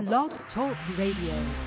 Blog Talk Radio.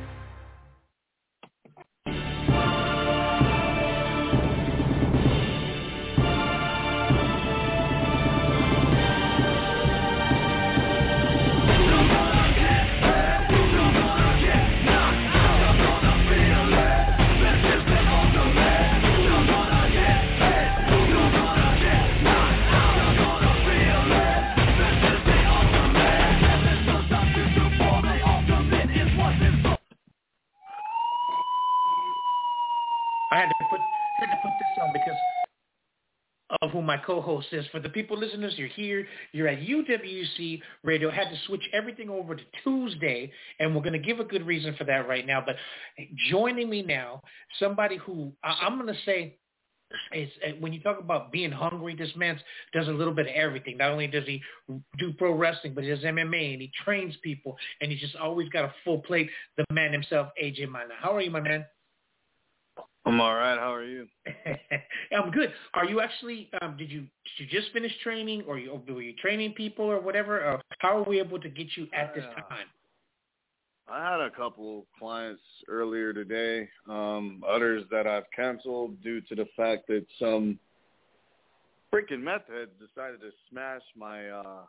I had to put this on because of who my co-host is. For the people listeners, you're here, you're at UWC Radio. I had to switch everything over to Tuesday, and we're going to give a good reason for that right now. But joining me now, somebody who I'm going to say is, when you talk about being hungry, this man does a little bit of everything. Not only does he do pro wrestling, but he does MMA, and he trains people, and he's just always got a full plate. The man himself, AJ Mana. How are you, my man? I'm all right. How are you? I'm good. Are you actually? Did you just finish training, or were you training people, or whatever? Or how are we able to get you at this time? I had a couple clients earlier today. Others that I've canceled due to the fact that some freaking meth heads decided to smash my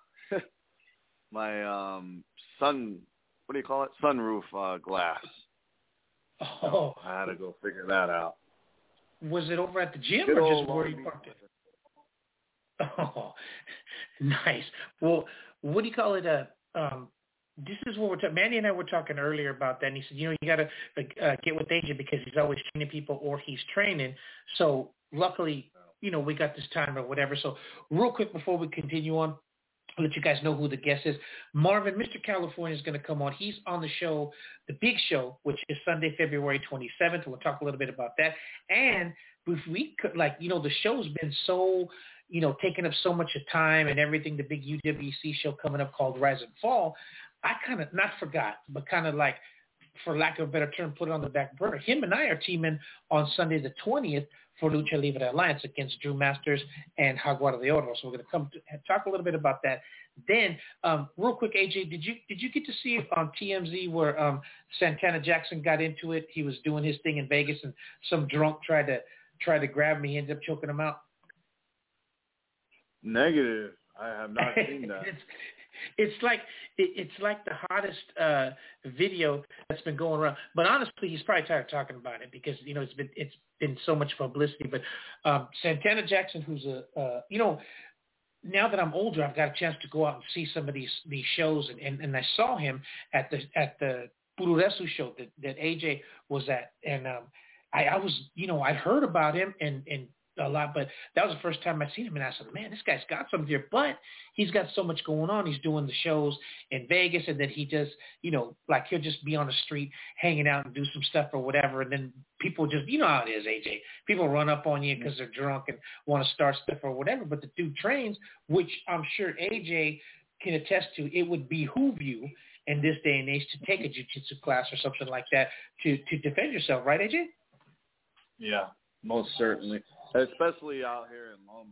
sunroof glass. Oh, I had to go figure that out. Was it over at the gym Good or just old where you parked it? Oh, nice. Well, what do you call it? This is what we're talking. Manny and I were talking earlier about that, and he said, you got to get with AJ because he's always training people or he's training. So luckily, we got this time or whatever. So real quick before we continue on, I'll let you guys know who the guest is. Marvin, Mr. California is going to come on. He's on the show, The Big Show, which is Sunday, February 27th. We'll talk a little bit about that. And if we could, the show's been so, taking up so much of time and everything, the big UWC show coming up called Rise and Fall, I kind of, not forgot, but kind of like, for lack of a better term, put it on the back burner. Him and I are teaming on Sunday the 20th for Lucha Libre Alliance against Drew Masters and Jaguar de Oro. So we're going to come talk a little bit about that. Then, real quick, AJ, did you get to see it on TMZ where Santana Jackson got into it? He was doing his thing in Vegas, and some drunk tried to grab me. He ended up choking him out. Negative. I have not seen that. It's like the hottest video that's been going around. But honestly, he's probably tired of talking about it because it's been so much publicity. But Santana Jackson, who's now that I'm older, I've got a chance to go out and see some of these shows, and I saw him at the Pururesu show that AJ was at, and I was I'd heard about him and a lot, but that was the first time I'd seen him, and I said, man, this guy's got something here, but he's got so much going on. He's doing the shows in Vegas, and then he just, he'll just be on the street hanging out and do some stuff or whatever, and then people just, how it is, AJ. People run up on you because they're drunk and want to start stuff or whatever, but the dude trains, which I'm sure AJ can attest to. It would behoove you in this day and age to take a jiu-jitsu class or something like that to defend yourself, right, AJ? Yeah, most certainly. Especially out here in Long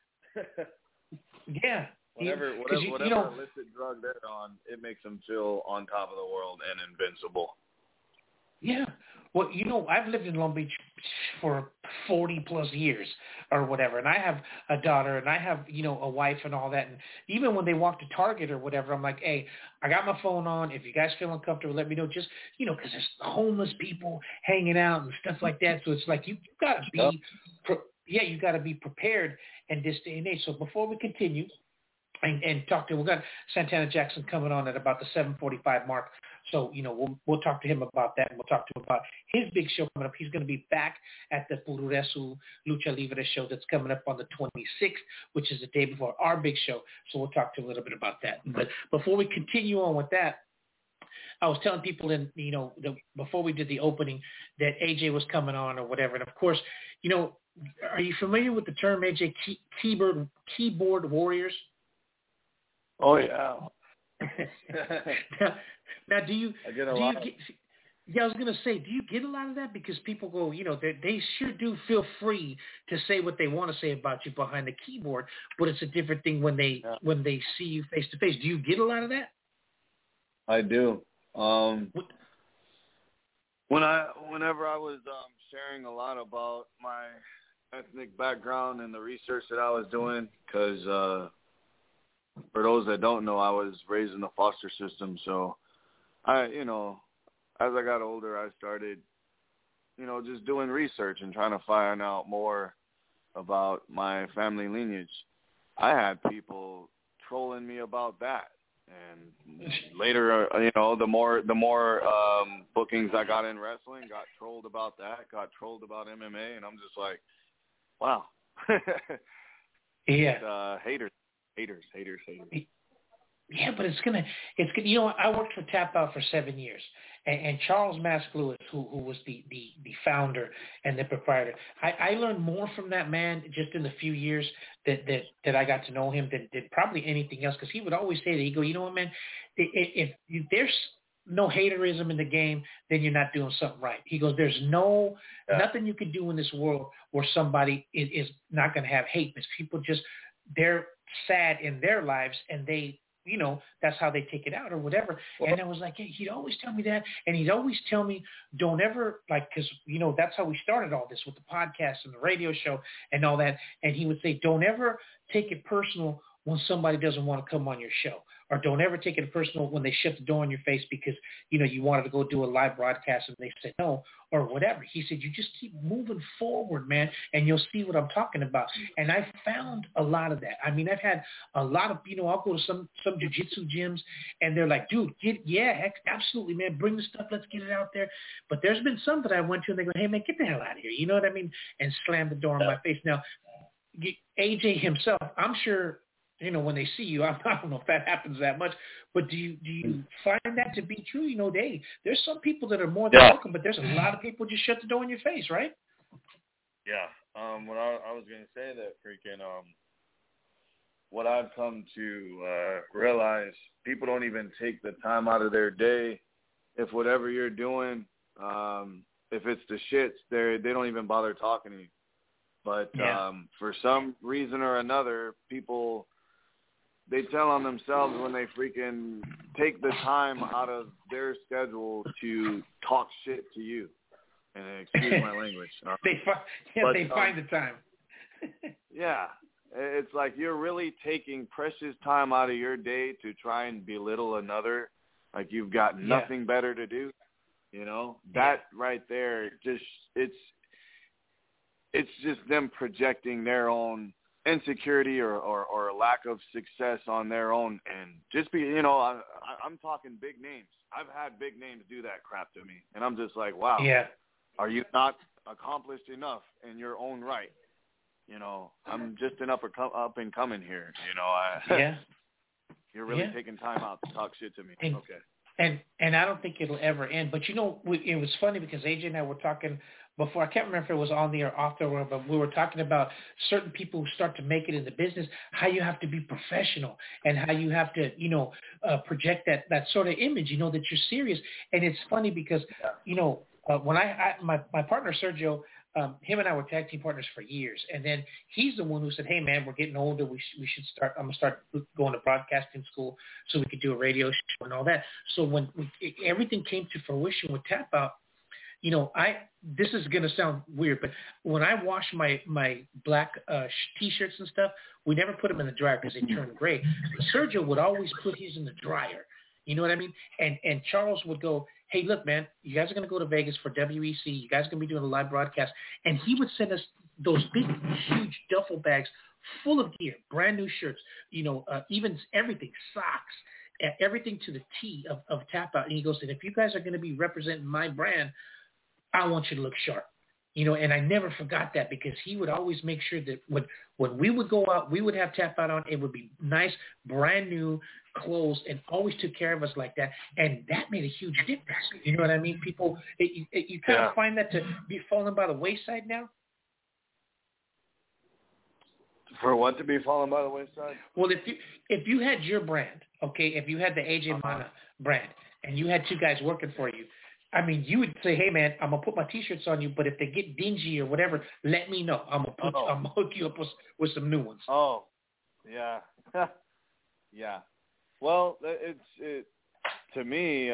Beach. Yeah. Whatever illicit drug they're on, it makes them feel on top of the world and invincible. Yeah. Well, I've lived in Long Beach for 40 plus years or whatever, and I have a daughter and I have, a wife and all that. And even when they walk to Target or whatever, I'm like, hey, I got my phone on. If you guys feel uncomfortable, let me know. Just, because there's homeless people hanging out and stuff like that. So it's like you got to be, you got to be prepared in this day and age. So before we continue and talk to, we got Santana Jackson coming on at about the 7:45 mark. So, we'll talk to him about that, and we'll talk to him about his big show coming up. He's going to be back at the Pururesu Lucha Libre show that's coming up on the 26th, which is the day before our big show. So we'll talk to him a little bit about that. But before we continue on with that, I was telling people before we did the opening that AJ was coming on or whatever. And of course, are you familiar with the term, AJ, keyboard warriors? Oh, yeah. Now, do you get a lot? I was going to say, do you get a lot of that? Because people go, they sure do feel free to say what they want to say about you behind the keyboard, but it's a different thing when they see you face to face. Do you get a lot of that? I do. Whenever I was sharing a lot about my ethnic background and the research that I was doing, because for those that don't know, I was raised in the foster system. So as I got older, I started, just doing research and trying to find out more about my family lineage. I had people trolling me about that. And later, the more bookings I got in wrestling, got trolled about that, got trolled about MMA, and I'm just like, wow. Yeah. Haters. Yeah, but it's gonna. I worked for Tap Out for 7 years, and Charles Mask Lewis, who was the founder and the proprietor, I learned more from that man just in the few years that I got to know him than probably anything else. Because he would always say that, he go, you know what, man, if there's no haterism in the game, then you're not doing something right. He goes, there's nothing you can do in this world where somebody is not going to have hate. Because people they're sad in their lives, and they, that's how they take it out or whatever. And I was like, he'd always tell me that. And he'd always tell me, don't ever, because, that's how we started all this with the podcast and the radio show and all that. And he would say, don't ever take it personal when somebody doesn't want to come on your show, or don't ever take it personal when they shut the door in your face because, you wanted to go do a live broadcast and they said no, or whatever. He said, you just keep moving forward, man, and you'll see what I'm talking about. And I found a lot of that. I mean, I've had a lot of, I'll go to some jiu-jitsu gyms and they're like, dude, absolutely, man, bring the stuff. Let's get it out there. But there's been some that I went to and they go, hey, man, get the hell out of here. You know what I mean? And slam the door in my face. Now, AJ himself, I'm sure, when they see you, I don't know if that happens that much, but do you find that to be true? There's some people that are more than welcome, but there's a lot of people just shut the door in your face, right? Yeah. What I was going to say that freaking, what I've come to realize, people don't even take the time out of their day. If whatever you're doing, if it's the shits, they don't even bother talking to you. But for some reason or another, people, they tell on themselves when they freaking take the time out of their schedule to talk shit to you. And excuse my language. They find the time. Yeah. It's like you're really taking precious time out of your day to try and belittle another. Like you've got nothing better to do. That right there, it's just them projecting their own insecurity or lack of success on their own, and just I'm talking big names. I've had big names do that crap to me, and I'm just like, wow, are you not accomplished enough in your own right? I'm just an up and coming here. You're really taking time out to talk shit to me. Okay. And I don't think it'll ever end. But it was funny because AJ and I were talking before. I can't remember if it was on the or off the air, but we were talking about certain people who start to make it in the business, how you have to be professional and how you have to, project that sort of image, that you're serious. And it's funny because, when my partner Sergio, him and I were tag team partners for years, and then he's the one who said, "Hey, man, we're getting older. We should start. I'm gonna start going to broadcasting school so we could do a radio show and all that." So when everything came to fruition with Tap Out, this is gonna sound weird, but when I wash my black T-shirts and stuff, we never put them in the dryer because they turn gray. But Sergio would always put his in the dryer. You know what I mean? And Charles would go, hey, look, man, you guys are going to go to Vegas for WEC. You guys are going to be doing a live broadcast. And he would send us those big, huge duffel bags full of gear, brand new shirts, even everything, socks, everything to the T of Tap Out. And he goes, and if you guys are going to be representing my brand, I want you to look sharp. And I never forgot that because he would always make sure that when we would go out, we would have Tap Out on. It would be nice, brand new clothes, and always took care of us like that. And that made a huge difference. You know what I mean? People, you kind of find that to be falling by the wayside now. For what to be falling by the wayside? Well, if you had your brand, okay, if you had the AJ Mana brand, and you had two guys working for you, I mean, you would say, hey, man, I'm going to put my T-shirts on you, but if they get dingy or whatever, let me know. I'm going to hook you up with some new ones. Oh, yeah. Yeah. Well, to me,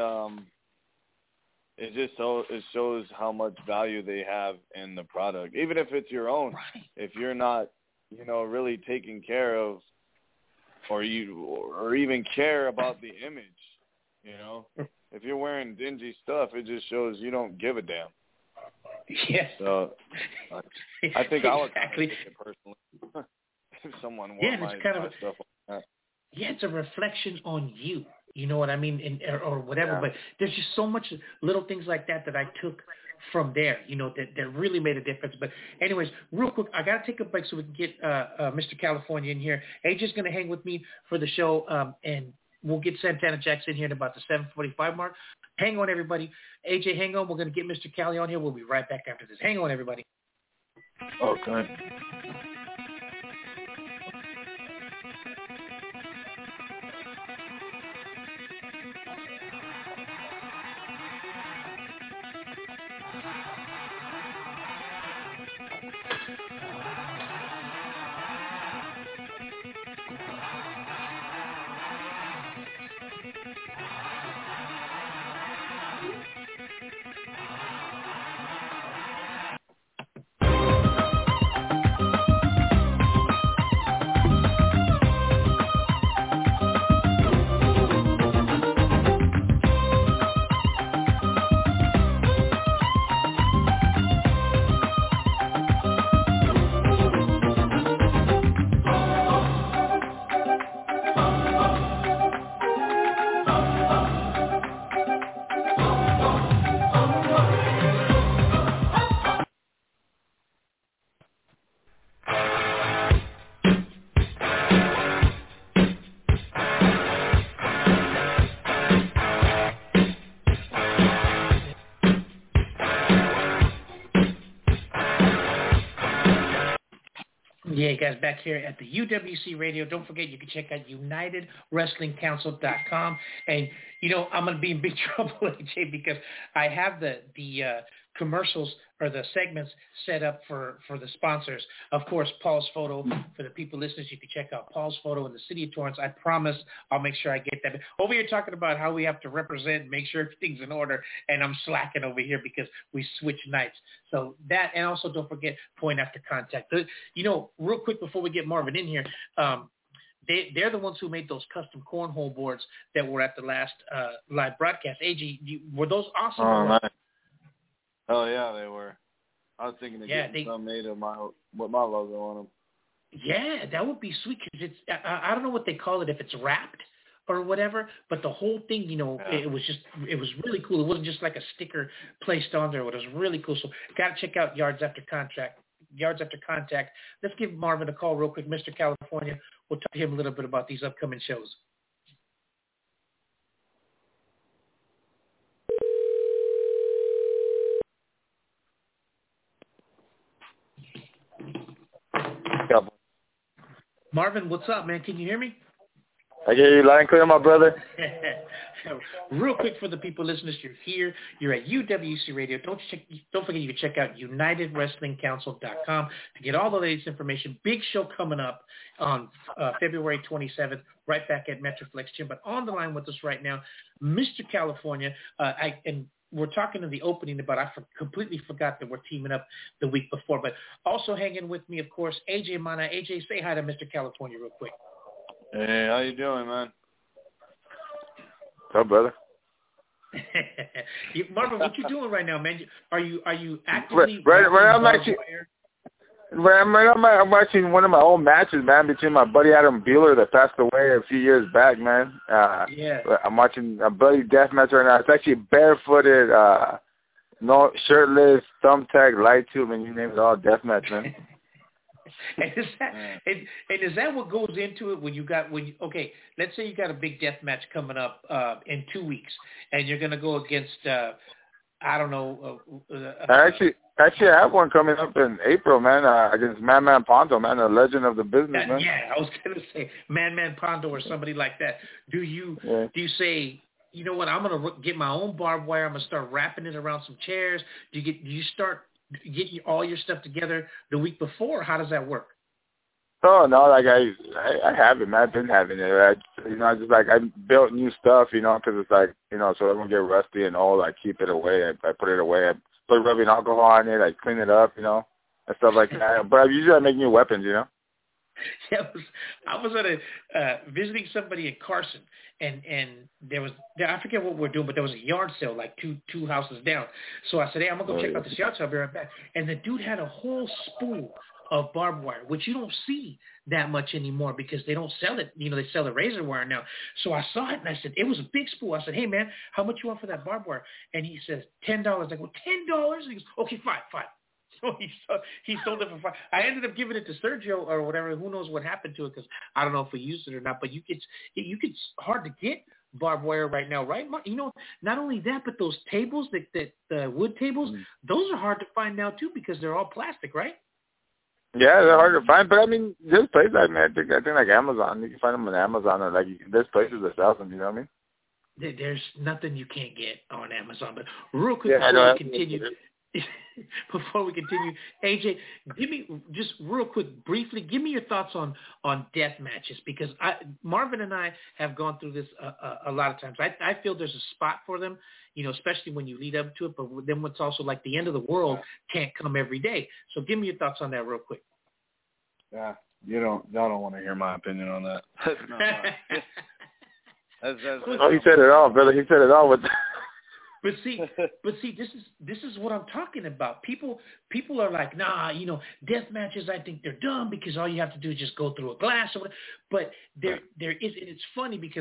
it shows how much value they have in the product, even if it's your own. Right. If you're not, really taking care of, or even care about the image, if you're wearing dingy stuff, it just shows you don't give a damn. Yeah. So I think I would exactly. take it personally if someone wore my stuff like that. Yeah, it's a reflection on you. You know what I mean? Or whatever. Yeah. But there's just so much little things like that I took from there, that really made a difference. But anyways, real quick, I got to take a break so we can get Mr. California in here. AJ's going to hang with me for the show, and we'll get Santana Jackson here in about the 7:45 mark. Hang on, everybody. AJ, hang on. We're going to get Mr. Cali on here. We'll be right back after this. Hang on, everybody. Okay. Yeah, guys, back here at the UWC Radio. Don't forget, you can check out UnitedWrestlingCouncil.com. And, I'm going to be in big trouble, AJ, because I have the commercials or the segments set up for the sponsors. Of course, Paul's Photo. For the people listeners, you can check out Paul's Photo in the city of Torrance. I promise I'll make sure I get that. Over here talking about how we have to represent and make sure everything's in order, and I'm slacking over here because we switch nights. So that, and also don't forget Point After Contact. Real quick before we get Marvin in here, they're the ones who made those custom cornhole boards that were at the last live broadcast. AJ, were those awesome? Oh, nice. Oh, yeah, they were. I was thinking of getting some made with my logo on them. Yeah, that would be sweet because I don't know what they call it, if it's wrapped or whatever, but the whole thing, it was really cool. It wasn't just like a sticker placed on there. It was really cool. So got to check out Yards After Contact. Let's give Marvin a call real quick. Mr. California, we'll talk to him a little bit about these upcoming shows. Marvin, what's up, man? Can you hear me? I hear you loud and clear, my brother. Real quick for the people listeners, you're here. You're at UWC Radio. Don't forget you can check out UnitedWrestlingCouncil.com to get all the latest information. Big show coming up on February 27th, right back at Metroflex Gym. But on the line with us right now, Mr. California, and we're talking in the opening about I completely forgot that we're teaming up the week before. But also hanging with me, of course, AJ Mana. AJ, say hi to Mr. California real quick. Hey, how you doing, man? What's up, brother? Marvin, what you doing right now, man? Are you actively I'm watching one of my old matches, man, between my buddy Adam Beeler that passed away a few years back, man. I'm watching a bloody death match right now. It's actually barefooted, no shirtless, thumbtack, light tube, and you name it all, death match, man. And is that what goes into it okay, let's say you got a big death match coming up in 2 weeks, and you're going to go against, I don't know. Actually, I have one coming up in April, man, against Man Pondo, man, a legend of the business, man. Yeah, I was going to say Man Pondo or somebody like that. Do you say, you know what, I'm going to get my own barbed wire, I'm going to start wrapping it around some chairs? Do you start getting all your stuff together the week before? How does that work? Oh no, like I have it, man. I've been having it. I just like I built new stuff, because it's like so it won't get rusty and all. I keep it away. I put it away. I put rubbing alcohol on it. I clean it up, and stuff like that. But usually I make new weapons, Yeah, I was at a visiting somebody in Carson, and there was I forget what we're doing, but there was a yard sale like two houses down. So I said, hey, I'm gonna go check out this yard sale. I'll be right back. And the dude had a whole spool of barbed wire, which you don't see that much anymore because they don't sell it. They sell the razor wire now. So I saw it and I said, it was a big spool. I said, hey man, how much you want for that barbed wire? And he says $10. I go, $10? And he goes, okay, fine. So he sold it for $5. I ended up giving it to Sergio or whatever. Who knows what happened to it because I don't know if we used it or not. But it's hard to get barbed wire right now, right? Not only that, but those tables, the wood tables, those are hard to find now too because they're all plastic, right? Yeah, they're hard to find. But I mean, there's places I think like Amazon. You can find them on Amazon or like there's places that sell them. You know what I mean? There's nothing you can't get on Amazon. But real quick before we continue, AJ, give me just real quick, briefly, give me your thoughts on death matches because Marvin and I have gone through this a lot of times. I feel there's a spot for them, especially when you lead up to it. But then it's also like the end of the world can't come every day. So give me your thoughts on that real quick. Yeah, y'all don't want to hear my opinion on that. Oh, he said it all, brother. He said it all with. But see, this is what I'm talking about. People are like, nah, death matches. I think they're dumb because all you have to do is just go through a glass or whatever. But there is, and it's funny because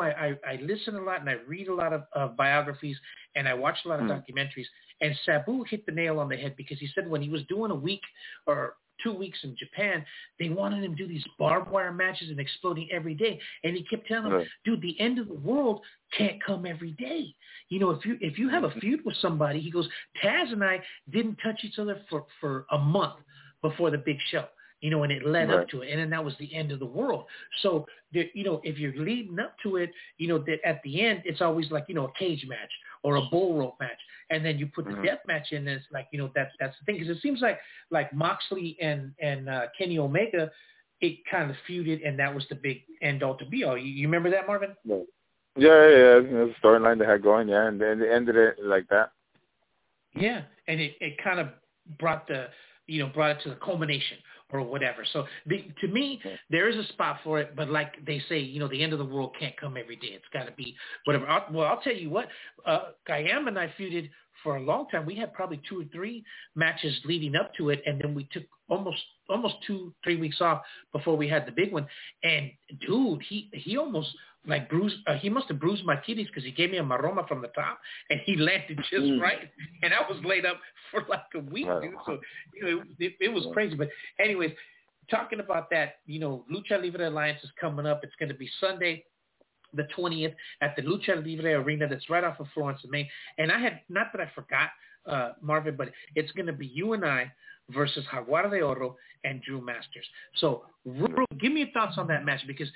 I listen a lot and I read a lot of biographies and I watch a lot of documentaries. And Sabu hit the nail on the head because he said when he was doing a week or 2 weeks in Japan, they wanted him to do these barbed wire matches and exploding every day. And he kept telling them, dude, the end of the world can't come every day. If you have a feud with somebody, he goes, Taz and I didn't touch each other for a month before the big show. And it led up to it. And then that was the end of the world. So, if you're leading up to it, that at the end, it's always like, a cage match or a bull rope match. And then you put the death match in, and it's like, that's the thing. Because it seems like Moxley and Kenny Omega, it kind of feuded, and that was the big end-all to be-all. You remember that, Marvin? Yeah. The storyline they had going, and then they ended it like that. Yeah, and it kind of brought it to the culmination or whatever. So to me, there is a spot for it, but like they say, the end of the world can't come every day. It's got to be whatever. I'll tell you what, Gayam and I feuded for a long time. We had probably 2 or 3 matches leading up to it, and then we took almost 2-3 weeks off before we had the big one. And dude, he almost like bruised. He must have bruised my kidneys because he gave me a maroma from the top, and he landed just right. And I was laid up for like a week, dude. So it was crazy. But anyways, talking about that, Lucha Libre Alliance is coming up. It's going to be Sunday, the 20th, at the Lucha Libre Arena that's right off of Florence and Main. And I had, not that I forgot, Marvin, but it's going to be you and I versus Jaguar de Oro and Drew Masters. So give me your thoughts on that match because,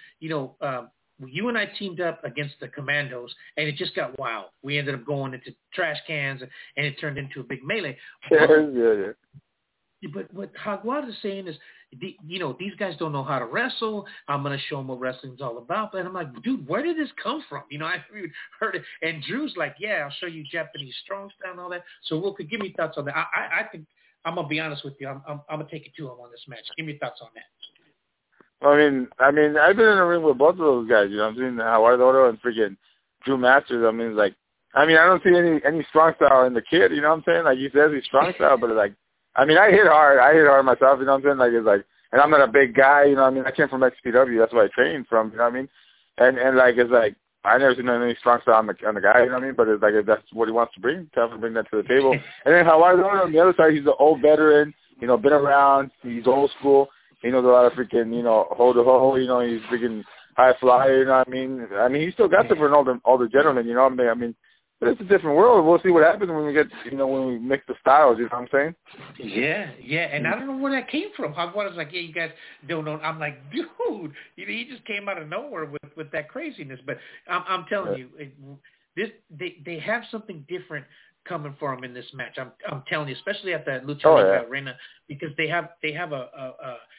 you and I teamed up against the Commandos, and it just got wild. We ended up going into trash cans, and it turned into a big melee. But what Jaguar is saying is, these guys don't know how to wrestle. I'm going to show them what wrestling's all about. But I'm like, dude, where did this come from? I heard it. And Drew's like, yeah, I'll show you Japanese strong style and all that. So, Will, give me thoughts on that. I think, I'm going to be honest with you. I'm going to take it to him on this match. Give me thoughts on that. I mean, I've been in the ring with both of those guys. I'm doing Jaguar de Oro and freaking Drew Masters. I don't see any strong style in the kid. You know what I'm saying? Like he says he's strong style, but I hit hard. I hit hard myself. You know what I'm saying? And I'm not a big guy. I came from XPW. That's where I trained from. You know what I mean? And I never seen any strong style on the guy. You know what I mean? But it's like if that's what he wants to bring, tell him to bring that to the table. And then Jaguar de Oro on the other side, he's an old veteran. Been around. He's old school. He knows a lot of freaking, hold the ho, he's freaking high flyer, you know what I mean? He still got there for an older gentleman, you know what I mean? But it's a different world. We'll see what happens when we get, when we mix the styles, you know what I'm saying? Yeah, and I don't know where that came from. Jaguar was like, yeah, you guys don't know. I'm like, dude, he just came out of nowhere with that craziness. But I'm telling you, they have something different coming for him in this match. I'm telling you, especially at the Lucha Libre Arena, because they have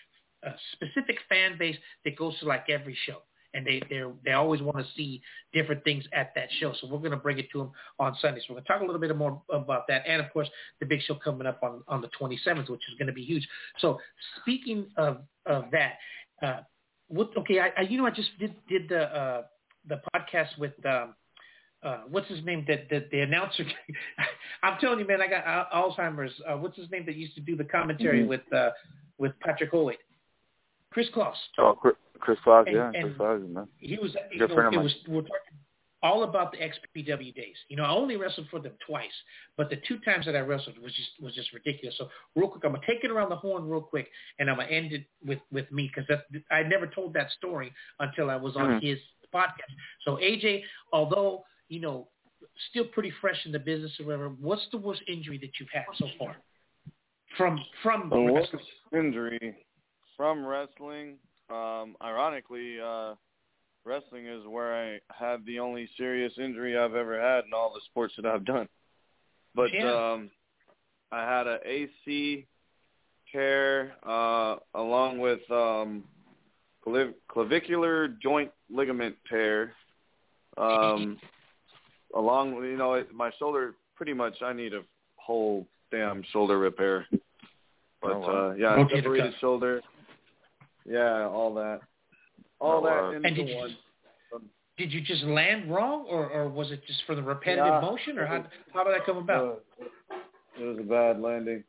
specific fan base that goes to like every show. And they always want to see different things at that show. So we're going to bring it to them on Sunday. So we're going to talk a little bit more about that. And, of course, the big show coming up on the 27th, which is going to be huge. So speaking of that, I just did the podcast with what's his name? The announcer. I'm telling you, man, I got Alzheimer's. What's his name that used to do the commentary with Patrick Hoyt? Chris Claus. Oh, Chris Claus, and Chris Claus, man. He was. Good friend of mine. We're talking all about the XPW days. I only wrestled for them twice, but the 2 times that I wrestled was just ridiculous. So real quick, I'm gonna take it around the horn real quick, and I'm gonna end it with me because I never told that story until I was on his podcast. So AJ, although still pretty fresh in the business or whatever, what's the worst injury that you've had so far from the worst wrestling? injury from wrestling? Ironically, wrestling is where I had the only serious injury I've ever had in all the sports that I've done. But I had an AC tear along with clavicular joint ligament tear. Along, my shoulder, pretty much I need a whole damn shoulder repair. But, separated shoulder. Yeah, all that. Into one. Did you just land wrong, or was it just for the repetitive motion, or how did that come about? It was a bad landing.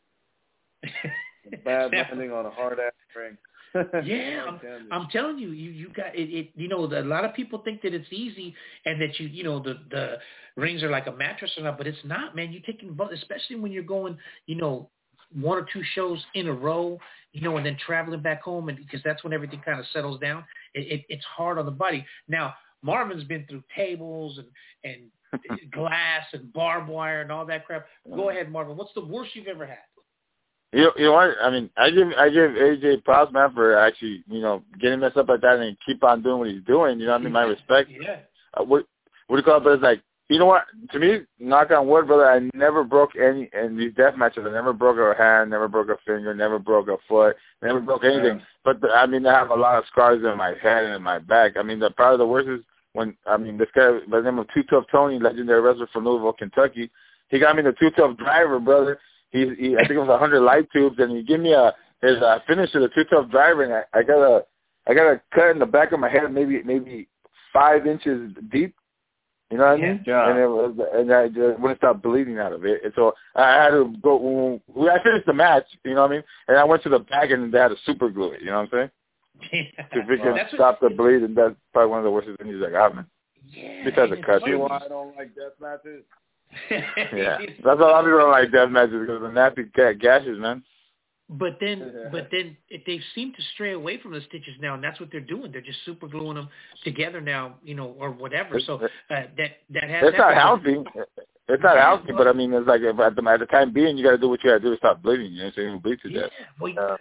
Landing on a hard-ass ring. Yeah, I'm telling you, you got it. A lot of people think that it's easy and that the rings are like a mattress or not, but it's not, man. You're taking, especially when you're going, 1 or 2 shows in a row, and then traveling back home, and because that's when everything kind of settles down. It's hard on the body. Now, Marvin's been through tables and glass and barbed wire and all that crap. Go ahead, Marvin. What's the worst you've ever had? You know what? I mean, I give AJ props, man, for actually, getting messed up like that and keep on doing what he's doing. You know what I mean? My respect. Yeah. What do you call it? But it's like, you know what? To me, knock on wood, brother, I never broke any in these death matches. I never broke a hand, never broke a finger, never broke a foot, never broke anything. But I have a lot of scars in my head and in my back. I mean, probably the worst is when, this guy by the name of Too Tough Tony, legendary wrestler from Louisville, Kentucky, he got me the Too Tough Driver, brother. He I think it was 100 light tubes, and he gave me his finisher, the Too Tough Driver, and I got a cut in the back of my head, maybe 5 inches deep. You know what I mean? Yeah. And I just wouldn't stop bleeding out of it. And so I had to go. I finished the match. You know what I mean? And I went to the back, and they had to super glue it. You know what I'm saying? To stop the bleed, and that's probably one of the worst injuries I got, man. Yeah. Besides the cut. See why I don't like death matches? Yeah, that's a lot of people don't like death matches because of the nasty gashes, man. But then they seem to stray away from the stitches now, and that's what they're doing. They're just super gluing them together now, or whatever. So that has. It's not healthy. It's not healthy, but I mean, it's like at the time being, you got to do what you got to do to stop bleeding. You know, so you don't bleed to death. Well,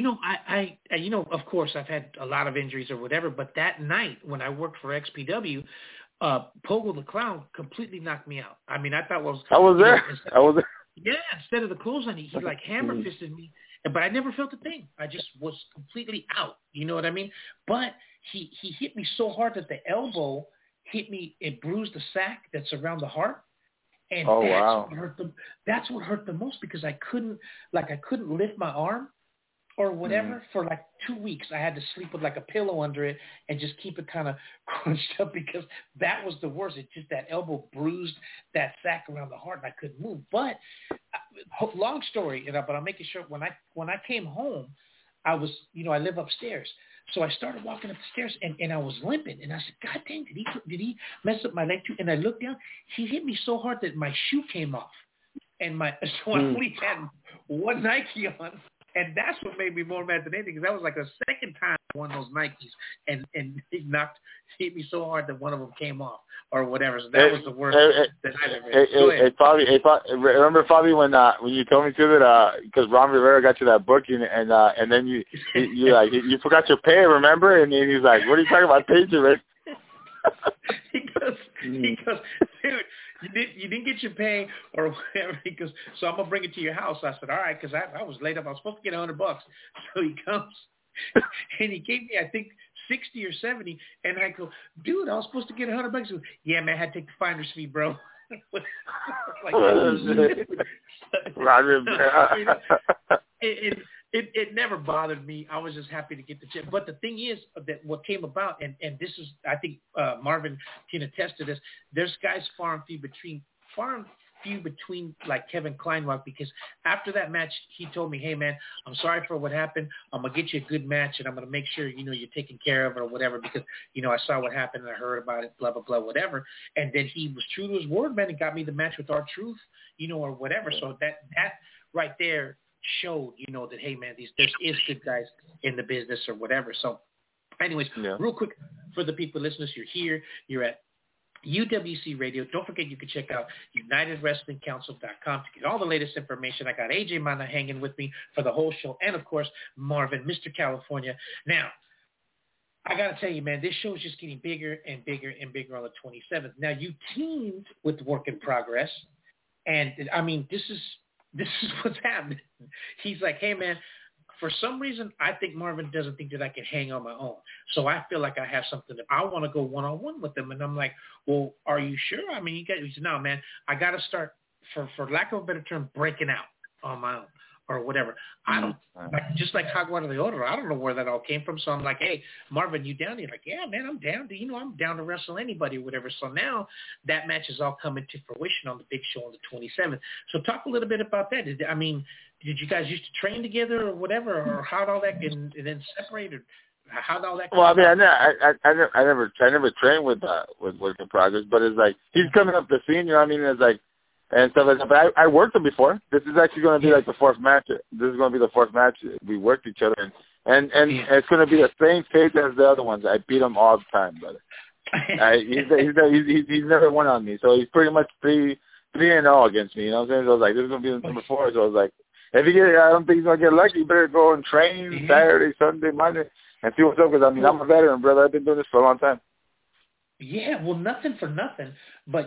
I of course, I've had a lot of injuries or whatever, but that night when I worked for XPW. Pogo the Clown completely knocked me out. I mean, I thought I was there. Yeah, instead of the clothesline, he like hammer fisted me, but I never felt a thing. I just was completely out. You know what I mean? But he hit me so hard that the elbow hit me. It bruised the sac that's around the heart, and that's what hurt the most because I couldn't lift my arm or whatever for like 2 weeks. I had to sleep with like a pillow under it and just keep it kind of crunched up because that was the worst. It just, that elbow bruised that sac around the heart and I couldn't move. But long story, but I'll make it short. When I came home, I was, I live upstairs. So I started walking up the stairs and I was limping. And I said, God dang, did he mess up my leg too? And I looked down. He hit me so hard that my shoe came off. And I only had one Nike on. And that's what made me more mad than anything, because that was like the second time I won those Nikes, and he hit me so hard that one of them came off or whatever. So that was the worst that I've ever had. Fabi, remember Fabi when you told me to that because Ron Rivera got you that book and then you forgot your pay, remember? And he's like, "What are you talking about, pay you, Rick?" He goes, dude, you didn't get your pay or whatever. He goes, so I'm gonna bring it to your house. I said, all right, because I was laid up. I was supposed to get $100. So he comes And he gave me, I think, 60 or 70. And I go, dude, I was supposed to get $100. He goes, yeah, man, I had to take the finder's fee, bro. Like, it never bothered me. I was just happy to get the check. But the thing is that what came about, and this is, I think Marvin can attest to this, there's guys far and few between like Kevin Kleinrock, because after that match, he told me, hey, man, I'm sorry for what happened. I'm going to get you a good match, and I'm going to make sure, you're taken care of or whatever, because, I saw what happened and I heard about it, blah, blah, blah, whatever. And then he was true to his word, man, and got me the match with R-Truth, or whatever. So that right there showed, that, hey, man, there is good guys in the business or whatever. So anyways, real quick for the people listeners, you're here, you're at UWC Radio. Don't forget you can check out UnitedWrestlingCouncil.com to get all the latest information. I got AJ Mana hanging with me for the whole show, and of course Marvin, Mr. California. Now, I got to tell you, man, this show is just getting bigger and bigger and bigger on the 27th. Now, you teamed with Work in Progress, and I mean, this is what's happening. He's like, hey, man, for some reason, I think Marvin doesn't think that I can hang on my own. So I feel like I have something that I want to go one-on-one with him. And I'm like, well, are you sure? I mean, he said, no, man, I got to start, for lack of a better term, breaking out on my own or whatever. I don't, just like Jaguar de Oro, I don't know where that all came from. So I'm like, hey, Marvin, you down? He's like, yeah, man, I'm down. I'm down to wrestle anybody or whatever. So now that match is all coming to fruition on the big show on the 27th. So talk a little bit about that. Did you guys used to train together or whatever, or how'd all that get and then separated? How'd all that? Well, I mean, I never trained with Work in Progress, but it's like he's coming up the scene, it's like, and stuff like that. But I worked him before. This is actually going to be like the fourth match. This is going to be the fourth match. We worked each other, and it's going to be the same fate as the other ones. I beat him all the time, brother. He's never won on me, so he's pretty much 3-0 against me. You know what I'm saying? So I was like, this is going to be the number 4. So I was like, I don't think he's going to get lucky. You better go and train Saturday, Sunday, Monday, and see what's up. Because, I mean, I'm a veteran, brother. I've been doing this for a long time. Yeah, well, nothing for nothing. But,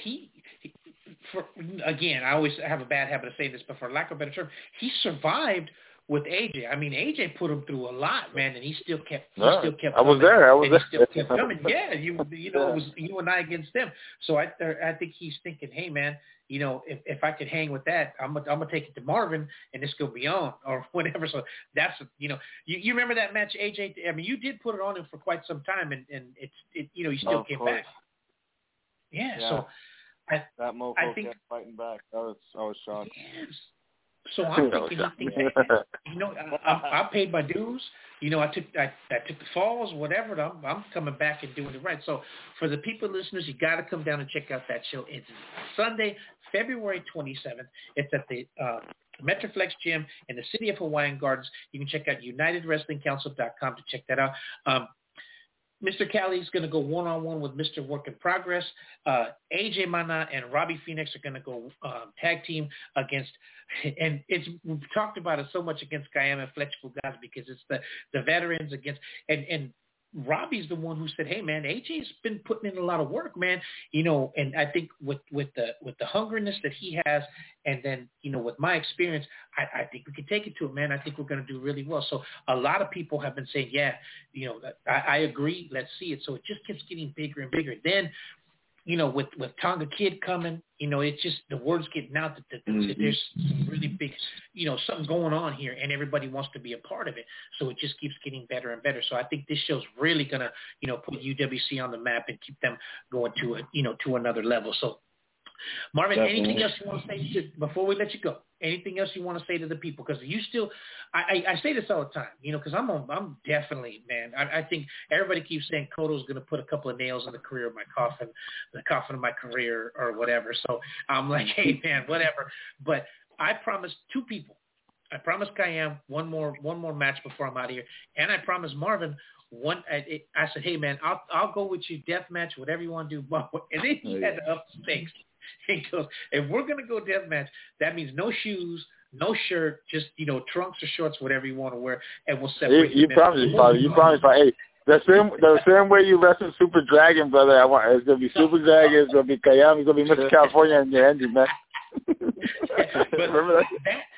again, I always have a bad habit of saying this, but for lack of a better term, he survived with AJ. I mean, AJ put him through a lot, man, and he still kept. I was there. He still kept coming. Yeah, it was you and I against them. So I think he's thinking, hey, man, if I could hang with that, I'm gonna take it to Marvin, and this go beyond or whatever. So that's you remember that match, AJ? I mean, you did put it on him for quite some time, and he still came back. Yeah. So. That mofo kept fighting back. I was shocked. Yes. So I'm thinking, I paid my dues. I took the falls, whatever. I'm coming back and doing it right. So for the people listeners, you got to come down and check out that show. It's Sunday, February 27th. It's at the Metroflex Gym in the city of Hawaiian Gardens. You can check out UnitedWrestlingCouncil.com to check that out. Mr. Cali is going to go one-on-one with Mr. Work in Progress. AJ Mana and Robbie Phoenix are going to go tag team against, and we've talked about it so much against Kayam and Fletch Fugazi because it's the veterans against, and Robbie's the one who said, hey, man, AJ's been putting in a lot of work, man, and I think with the hungriness that he has, and then, with my experience, I think we can take it to him, man. I think we're going to do really well. So a lot of people have been saying, yeah, I agree. Let's see it. So it just keeps getting bigger and bigger. Then, with Tonga Kid coming, it's just the word's getting out that there's some really big, something going on here, and everybody wants to be a part of it. So it just keeps getting better and better. So I think this show's really gonna, put UWC on the map and keep them going to to another level. So, Marvin, anything else you want to say before we let you go? Anything else you want to say to the people? Because you still, I say this all the time, because I'm definitely, man, I think everybody keeps saying Cotto's going to put a couple of nails in the career of my coffin, the coffin of my career or whatever. So I'm like, hey, man, whatever. But I promised 2 people. I promised Kayam one more match before I'm out of here, and I promised Marvin one. I said, hey, man, I'll go with you, death match, whatever you want to do. And then he had to up the stakes. He goes, if we're going to go deathmatch, that means no shoes, no shirt, just, trunks or shorts, whatever you want to wear, and we'll separate. You promised, Father. You promised. Hey, the same way you wrestle Super Dragon, brother, it's going to be Super Dragon, it's going to be Kayam, it's going to be Mr. California and your ending, man. But remember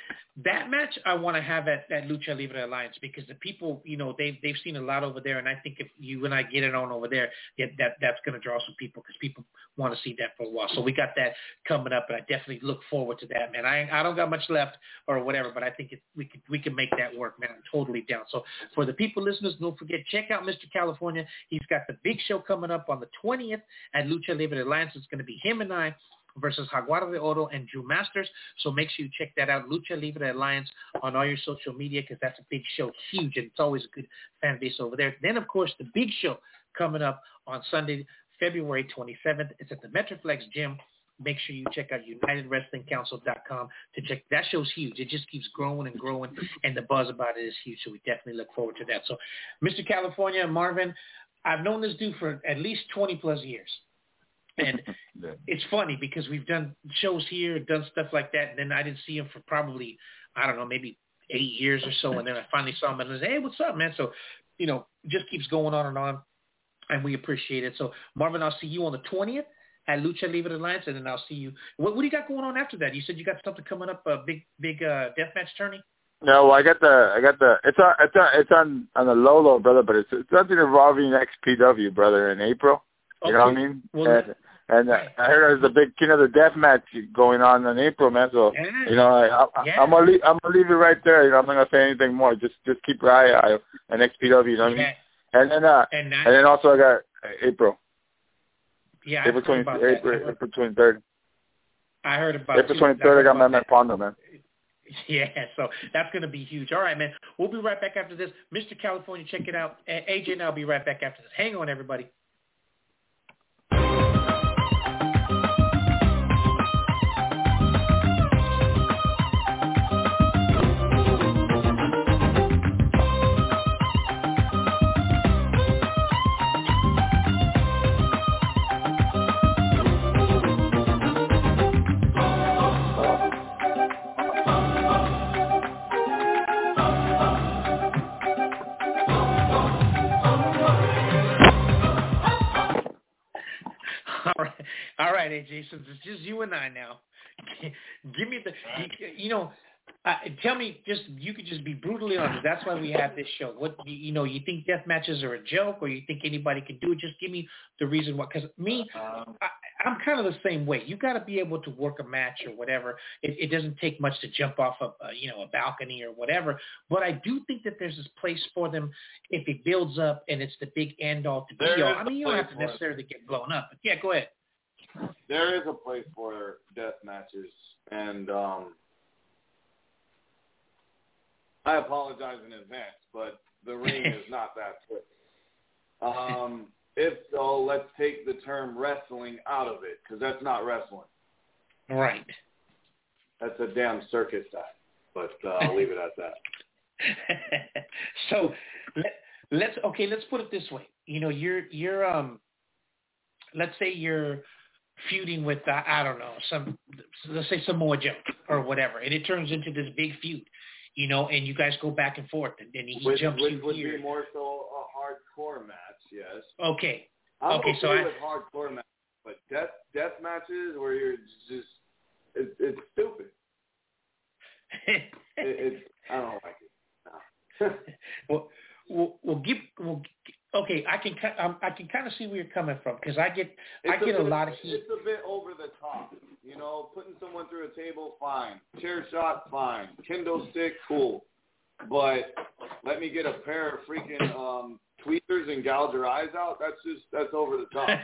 that match I want to have at Lucha Libre Alliance because the people, they've seen a lot over there, and I think if you and I get it on over there, that's going to draw some people because people want to see that for a while. So we got that coming up, and I definitely look forward to that, man. I don't got much left or whatever, but I think we can make that work, man. I'm totally down. So for the people listeners, don't forget, check out Mr. California. He's got the big show coming up on the 20th at Lucha Libre Alliance. It's going to be him and I versus Jaguar de Oro and Drew Masters. So make sure you check that out, Lucha Libre Alliance, on all your social media because that's a big show, huge, and it's always a good fan base over there. Then, of course, the big show coming up on Sunday, February 27th. It's at the Metroflex Gym. Make sure you check out UnitedWrestlingCouncil.com to check. That show's huge. It just keeps growing and growing, and the buzz about it is huge, so we definitely look forward to that. So, Mr. California and Marvin, I've known this dude for at least 20-plus years. And it's funny because we've done shows here, done stuff like that, and then I didn't see him for probably, I don't know, maybe 8 years or so, and then I finally saw him and I said, hey, what's up, man? So, just keeps going on, and we appreciate it. So, Marvin, I'll see you on the 20th at Lucha Libre Alliance, and then I'll see you. What do you got going on after that? You said you got something coming up, a big deathmatch tourney? No, I got the. It's on the low, brother, but it's something involving XPW, brother, in April. You know what I mean? Well, and I heard there's a big King of the Death match going on in April, man. So I'm gonna leave it right there. I'm not gonna say anything more. Just keep your eye on XPW. You know what I mean? And then also I got April. Yeah, April 23rd. I heard about April 23rd. I got my man Pondo, man. Yeah, so that's going to be huge. All right, man. We'll be right back after this. Mr. California, check it out. AJ and I'll be right back after this. Hang on, everybody. All right, AJ, since it's just you and I now, give me tell me, you could just be brutally honest. That's why we have this show. What, you think death matches are a joke, or you think anybody can do it? Just give me the reason why. Because I'm kind of the same way. You got to be able to work a match or whatever. It doesn't take much to jump off of a balcony or whatever. But I do think that there's this place for them if it builds up and it's the big end all to be all. I mean, you don't have to necessarily get blown up. But yeah, go ahead. There is a place for death matches, and I apologize in advance, but the ring is not that quick. If so, let's take the term wrestling out of it, because that's not wrestling. Right. That's a damn circus act, but I'll leave it at that. So let's put it this way. You're let's say you're feuding with I don't know, let's say Samoa Joe or whatever, and it turns into this big feud, and you guys go back and forth, and then he jumps you would here. Be more so a hardcore match, yes. Okay. I'm okay, so with hardcore matches, but death matches where you're just it's stupid. I don't like it. No. Okay, I can kind of see where you're coming from, because I get a lot of heat. It's a bit over the top, putting someone through a table, fine. Chair shot, fine. Kendo stick, cool. But let me get a pair of freaking tweezers and gouge your eyes out. That's over the top.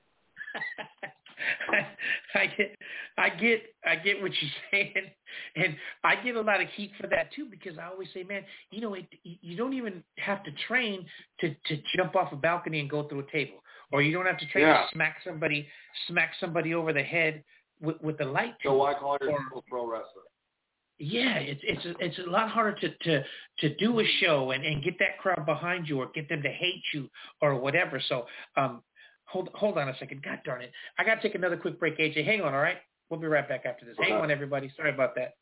I get what you're saying, and I get a lot of heat for that too, because I always say, man, you don't even have to train to jump off a balcony and go through a table, or you don't have to train to smack somebody over the head with the light. So why call yourself a pro wrestler? Yeah, it's a lot harder to do a show and get that crowd behind you, or get them to hate you or whatever. So Hold on a second. God darn it. I got to take another quick break, AJ. Hang on, all right? We'll be right back after this. Okay. Hang on, everybody. Sorry about that.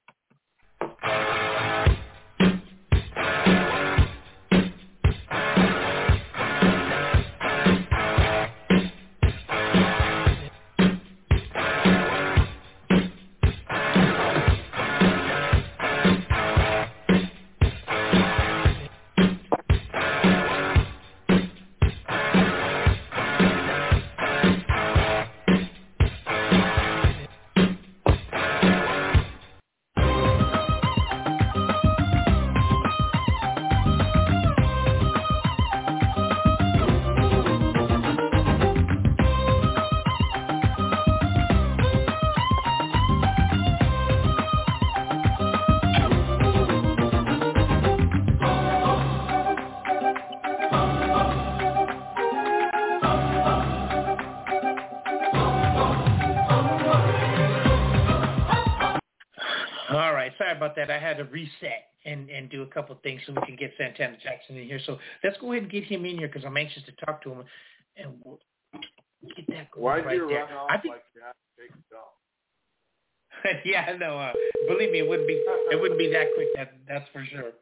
All right. Sorry about that. I had to reset and do a couple of things so we can get Santana Jackson in here. So let's go ahead and get him in here because I'm anxious to talk to him. And we'll get that going. Why'd right you there. run off like that? Take it off. Yeah, I know. Believe me, it wouldn't be that quick. That's for sure.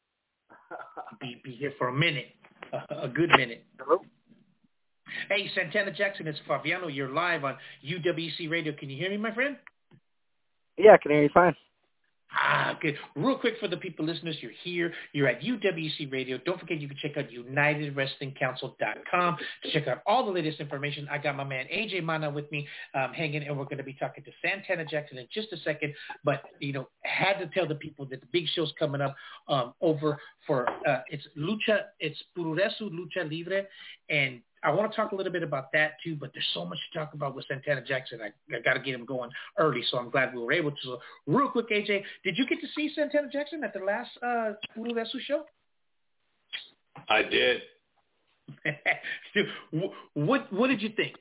Be here for a minute, a good minute. Hello? Hey, Santana Jackson, it's Fabiano. You're live on UWC Radio. Can you hear me, my friend? Yeah, I can hear you fine. Good. Real quick for the people listeners, you're here. You're at UWC Radio. Don't forget you can check out UnitedWrestlingCouncil.com to check out all the latest information. I got my man AJ Mana with me hanging, and we're going to be talking to Santana Jackson in just a second. But, had to tell the people that the big show's coming up over for it's Puroresu Lucha Libre, and I want to talk a little bit about that too, but there's so much to talk about with Santana Jackson. I got to get him going early, so I'm glad we were able to. So real quick, AJ, did you get to see Santana Jackson at the last Puroresu show? I did. What did you think?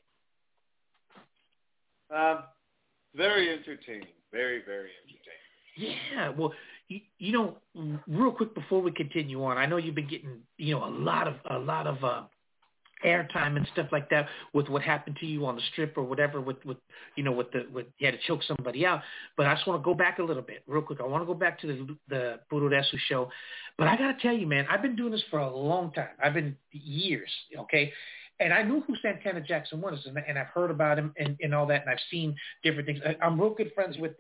Very entertaining. Very, very entertaining. Yeah, well, real quick before we continue on, I know you've been getting, a lot of airtime and stuff like that with what happened to you on the strip or whatever with you had to choke somebody out. But I just want to go back a little bit real quick. I want to go back to the Puroresu show. But I got to tell you, man, I've been doing this for a long time. I've been years, okay? And I knew who Santana Jackson was, and I've heard about him and all that, and I've seen different things. I'm real good friends with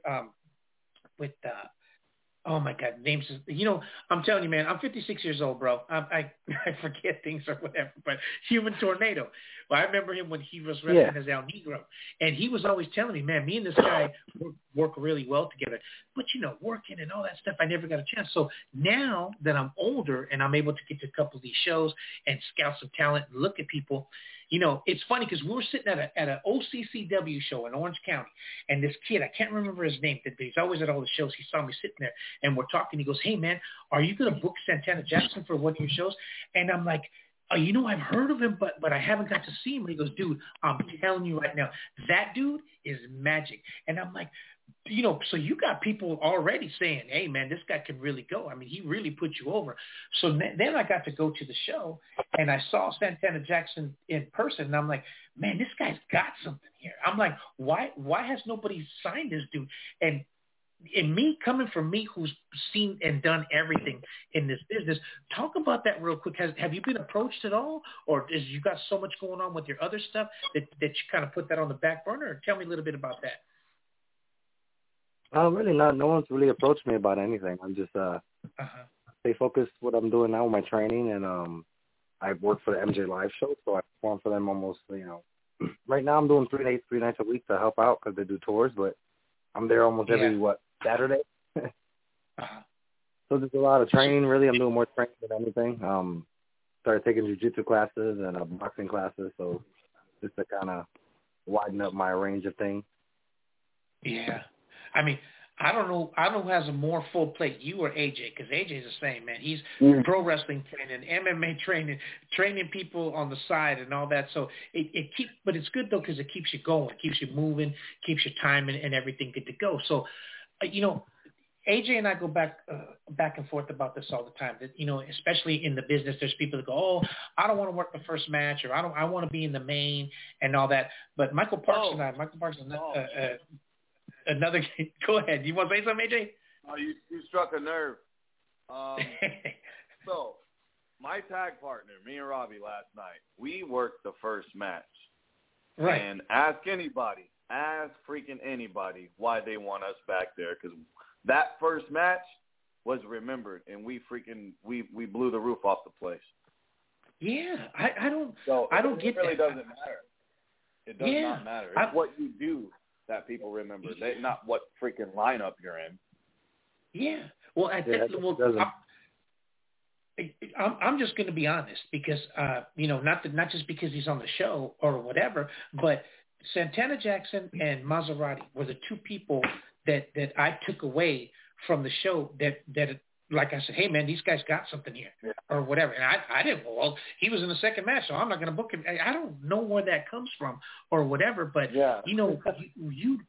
oh my God, names. I'm telling you, man, I'm 56 years old, bro. I forget things or whatever. But Human Tornado. Well, I remember him when he was wrestling as El Negro, and he was always telling me, man, me and this guy work really well together. But working and all that stuff, I never got a chance. So now that I'm older and I'm able to get to a couple of these shows and scout some talent and look at people. It's funny because we were sitting at an OCCW show in Orange County, and this kid, I can't remember his name, but he's always at all the shows. He saw me sitting there, and we're talking. He goes, hey, man, are you going to book Santana Jackson for one of your shows? And I'm like, I've heard of him, but I haven't got to see him. And he goes, dude, I'm telling you right now, that dude is magic. And I'm like, so you got people already saying, hey, man, this guy can really go. I mean, he really put you over. So then I got to go to the show, and I saw Santana Jackson in person, and I'm like, man, this guy's got something here. I'm like, why has nobody signed this dude? And me, coming from me who's seen and done everything in this business, talk about that real quick. Have you been approached at all, or is you got so much going on with your other stuff that you kind of put that on the back burner? Tell me a little bit about that. Really not. No one's really approached me about anything. I'm just stay focused what I'm doing now with my training, and I work for the MJ Live show, so I perform for them almost, right now I'm doing 3 nights a week to help out because they do tours, but I'm there almost every, Saturday? So there's a lot of training, really. I'm doing more training than anything. Started taking jiu-jitsu classes and boxing classes, so just to kind of widen up my range of things. Yeah. I mean, I don't know who has a more full plate, you or AJ, because AJ's the same, man. He's pro wrestling training, MMA training people on the side and all that. So but it's good though because it keeps you going, keeps you moving, keeps your time and everything good to go. So, AJ and I go back and forth about this all the time. That especially in the business, there's people that go, "Oh, I don't want to work the first match," or I want to be in the main and all that. But Michael Parks another. Go ahead. You want to say something, AJ? Oh, you struck a nerve. So, my tag partner, me and Robbie, last night, we worked the first match. Right. And ask freaking anybody why they want us back there, because that first match was remembered, and we blew the roof off the place. Yeah, I don't get that. It really doesn't matter. It does not matter. It's what you do that people remember, not what freaking lineup you're in. Yeah. Well, I'm just going to be honest because, not just because he's on the show or whatever, but Santana Jackson and Maserati were the two people that I took away from the show that like I said, hey, man, these guys got something here or whatever. And I didn't, well, he was in the second match, so I'm not going to book him. I don't know where that comes from or whatever, but, you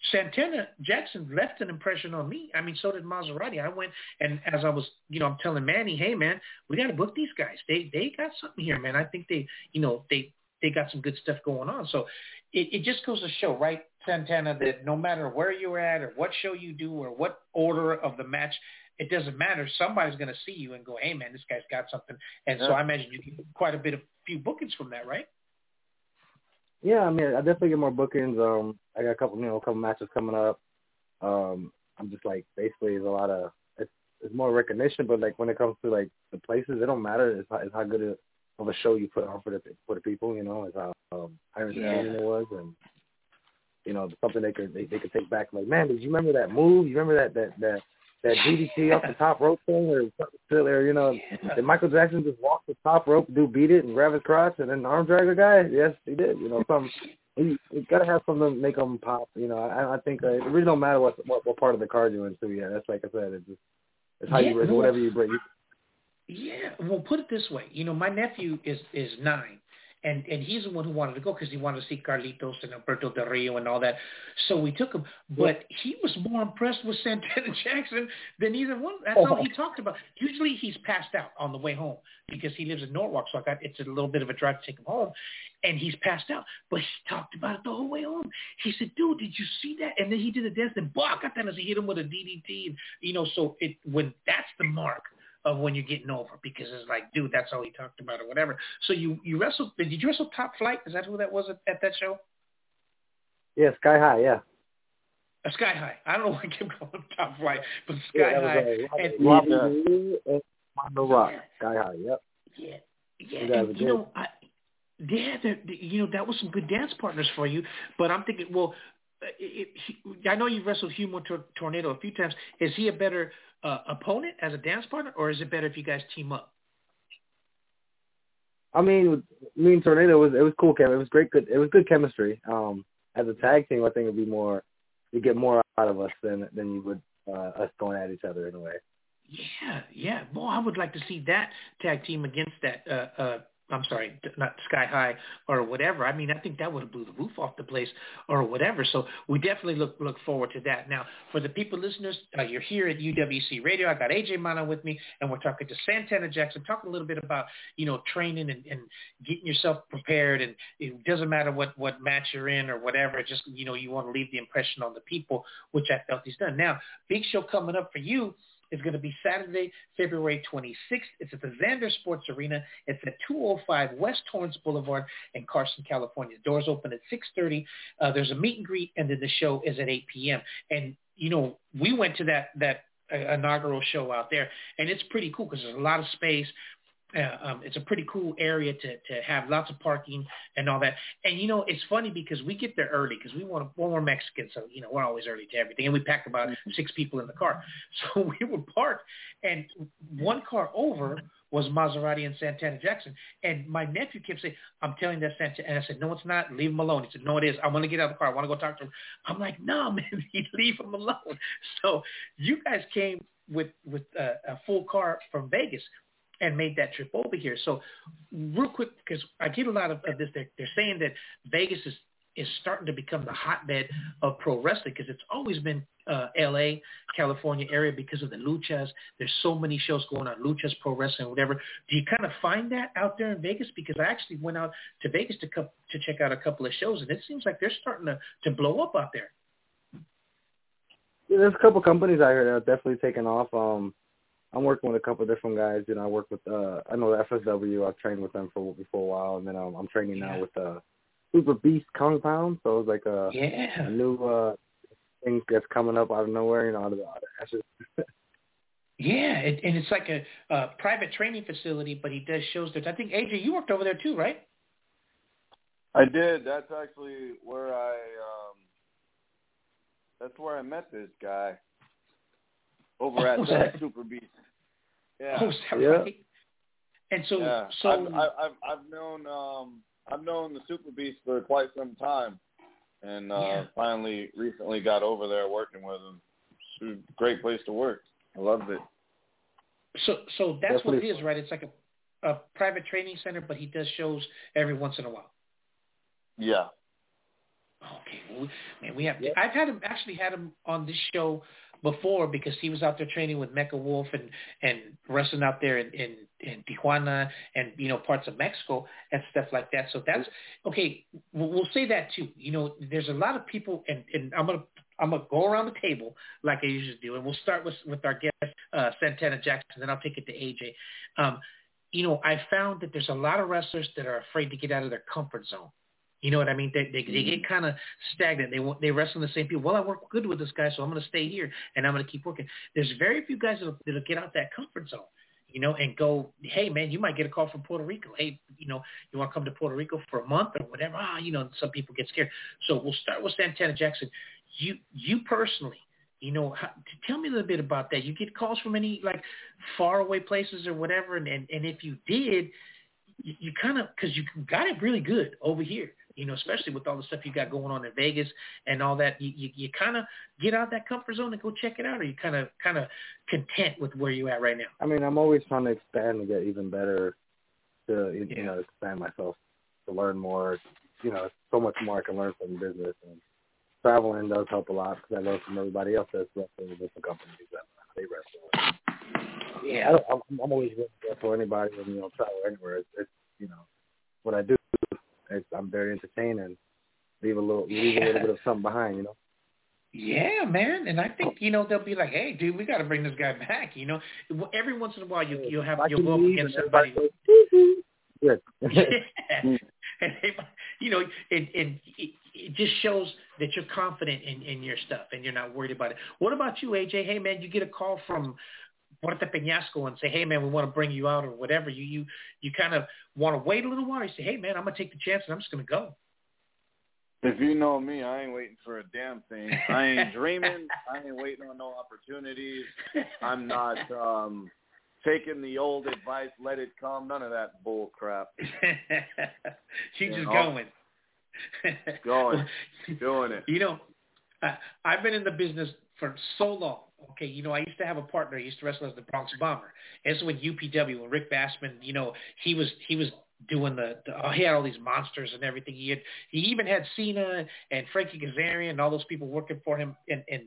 Santana Jackson left an impression on me. I mean, so did Maserati. I went, and as I was, I'm telling Manny, hey man, we got to book these guys. They got something here, man. I think they got some good stuff going on. So it just goes to show, right, Santana, that no matter where you're at or what show you do or what order of the match, it doesn't matter. Somebody's going to see you and go, hey man, this guy's got something. And so I imagine you get quite a few bookings from that, right? Yeah, I mean, I definitely get more bookings. I got a couple matches coming up. I'm just like, basically, it's a lot of, it's more recognition, but like when it comes to like the places, it don't matter. It's how good of a show you put on for the people, it's how entertaining it was, and something they could take back. Like, man, did you remember that move? You remember that DDT off the top rope thing, or something silly, or did Michael Jackson just walk the top rope, beat it, and grab his crotch, and then arm drag a guy? Yes, he did. Something. You gotta have something to make them pop. I think it really don't matter what part of the card you're into. Yeah, that's like I said. It's how you whatever you bring. Yeah, well, put it this way. My nephew is 9. And he's the one who wanted to go because he wanted to see Carlitos and Alberto Del Rio and all that. So we took him. But he was more impressed with Santana Jackson than either one. That's all he talked about. Usually he's passed out on the way home because he lives in Norwalk. So it's a little bit of a drive to take him home. And he's passed out. But he talked about it the whole way home. He said, dude, did you see that? And then he did a dance. And I got that as he hit him with a DDT. And, so when that's the mark of when you're getting over, because it's like, dude, that's all he talked about or whatever. So you wrestled, did you wrestle Top Flight? Is that who that was at that show? Yeah, Sky High, yeah. Sky High. I don't know why I kept calling Top Flight, but Sky High. And Mondo Rock. Sky High, yep. Yeah. And, that was some good dance partners for you, but I'm thinking, well, I know you've wrestled Humo Tornado a few times. Is he a better opponent as a dance partner, or is it better if you guys team up? I mean, me and Tornado, it was cool. It was great. It was good chemistry. As a tag team, I think it'd be more. You get more out of us than you would us going at each other in a way. Yeah. Boy, I would like to see that tag team against that. I'm sorry, not Sky High or whatever. I mean, I think that would have blew the roof off the place or whatever. So we definitely look forward to that. Now, for the people listeners, you're here at UWC Radio. I got AJ Mana with me, and we're talking to Santana Jackson, talking a little bit about, training and getting yourself prepared. And it doesn't matter what match you're in or whatever. Just, you want to leave the impression on the people, which I felt he's done. Now, big show coming up for you. It's going to be Saturday, February 26th. It's at the Xander Sports Arena. It's at 205 West Torrance Boulevard in Carson, California. Doors open at 6:30. There's a meet and greet, and then the show is at 8 p.m. And, we went to that inaugural show out there, and it's pretty cool because there's a lot of space. It's a pretty cool area to have lots of parking and all that. And, it's funny because we get there early because we're Mexican. So, we're always early to everything. And we pack about 6 people in the car. So we were parked, and one car over was Maserati and Santana Jackson. And my nephew kept saying, I'm telling that Santana. And I said, no, it's not. Leave him alone. He said, no, it is. I want to get out of the car. I want to go talk to him. I'm like, no, man, leave him alone. So you guys came with a full car from Vegas and made that trip over here. So real quick, because I get a lot of this, they're saying that Vegas is starting to become the hotbed of pro wrestling because it's always been L.A., California area because of the luchas. There's so many shows going on, luchas, pro wrestling, whatever. Do you kind of find that out there in Vegas? Because I actually went out to Vegas to check out a couple of shows, and it seems like they're starting to blow up out there. Yeah, there's a couple companies out here that are definitely taking off. I'm working with a couple of different guys. I work with, I know the FSW. I've trained with them for a while, and then I'm training now with Super Beast Compound. So it's like a new thing that's coming up out of nowhere, out of the ashes. Yeah, and it's like a private training facility, but he does shows there. I think, AJ, you worked over there too, right? I did. That's actually where I met this guy over at Super Beast. Yeah. Oh, is that right? And so, I've known the Super Beast for quite some time, and finally recently got over there working with him. It's a great place to work. I loved it. So that's what it is, right? It's like a private training center, but he does shows every once in a while. Yeah. Okay, well, man, we have. I've had him on this show before because he was out there training with Mecha Wolf and wrestling out there in Tijuana and parts of Mexico and stuff like that. So that's okay. We'll say that too. There's a lot of people, and I'm gonna go around the table like I usually do, and we'll start with our guest Santana Jackson, then I'll take it to AJ. I found that there's a lot of wrestlers that are afraid to get out of their comfort zone. You know what I mean? They get kind of stagnant. They wrestle the same people. Well, I work good with this guy, so I'm going to stay here and I'm going to keep working. There's very few guys that'll get out that comfort zone, and go, hey man, you might get a call from Puerto Rico. Hey, you want to come to Puerto Rico for a month or whatever? Some people get scared. So we'll start with Santana Jackson. You personally, tell me a little bit about that. You get calls from any like far away places or whatever, and if you did, you kind of, because you got it really good over here. Especially with all the stuff you got going on in Vegas and all that, you kind of get out that comfort zone and go check it out, or you kind of content with where you're at right now? I mean, I'm always trying to expand and get even better to, expand myself, to learn more. So much more I can learn from business, and traveling does help a lot because I learn from everybody else that's wrestling with different companies that they wrestle. Yeah, I'm always willing to go for anybody and, travel anywhere. It's what I do. I'm very entertained and leave a little bit of something behind, Yeah, man, and I think they'll be like, "Hey, dude, we got to bring this guy back." Every once in a while you'll go up against somebody. Good. Yeah. And it just shows that you're confident in your stuff and you're not worried about it. What about you, AJ? Hey, man, you get a call from Puerto Peñasco and say, hey, man, we want to bring you out or whatever. You kind of want to wait a little while. You say, hey, man, I'm going to take the chance and I'm just going to go. If you know me, I ain't waiting for a damn thing. I ain't dreaming. I ain't waiting on no opportunities. I'm not taking the old advice, let it come. None of that bull crap. She's just going. Doing it. I've been in the business for so long. Okay, I used to have a partner. He used to wrestle as the Bronx Bomber. This is when UPW, when Rick Bassman, he was doing he had all these monsters and everything. He even had Cena and Frankie Kazarian and all those people working for him.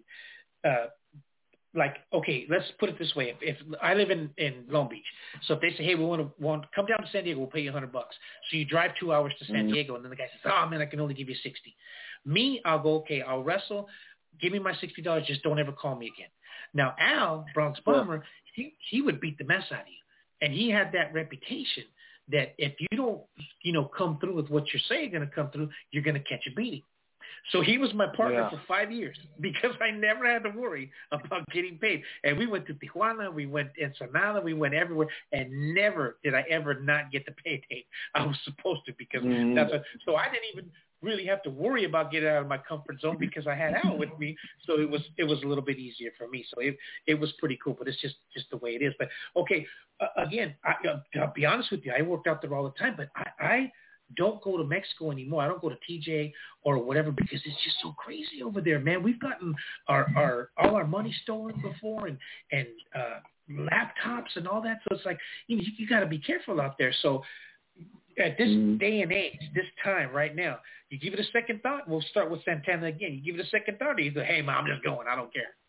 Okay, let's put it this way. If I live in Long Beach, so if they say, hey, we want to come down to San Diego, we'll pay you $100. So you drive 2 hours to San Diego, and then the guy says, oh man, I can only give you 60. Me, I'll go, okay, I'll wrestle. Give me my $60. Just don't ever call me again. Now, Al, Bronx Bomber, he would beat the mess out of you. And he had that reputation that if you don't, come through with what you're saying you're going to come through, you're going to catch a beating. So he was my partner for 5 years because I never had to worry about getting paid. And we went to Tijuana, we went to Ensenada, we went everywhere, and never did I ever not get the payday I was supposed to because so I didn't even really have to worry about getting out of my comfort zone because I had Al with me. So it was a little bit easier for me. So it was pretty cool, but it's just the way it is. But okay, again, I'll be honest with you, I worked out there all the time, but I don't go to Mexico anymore. I don't go to TJ or whatever because it's just so crazy over there, man. We've gotten all our money stolen before and laptops and all that. So it's like, you got to be careful out there. So at this day and age, this time right now, you give it a second thought. We'll start with Santana again. You give it a second thought, or you go, hey, man, I'm just going. I don't care.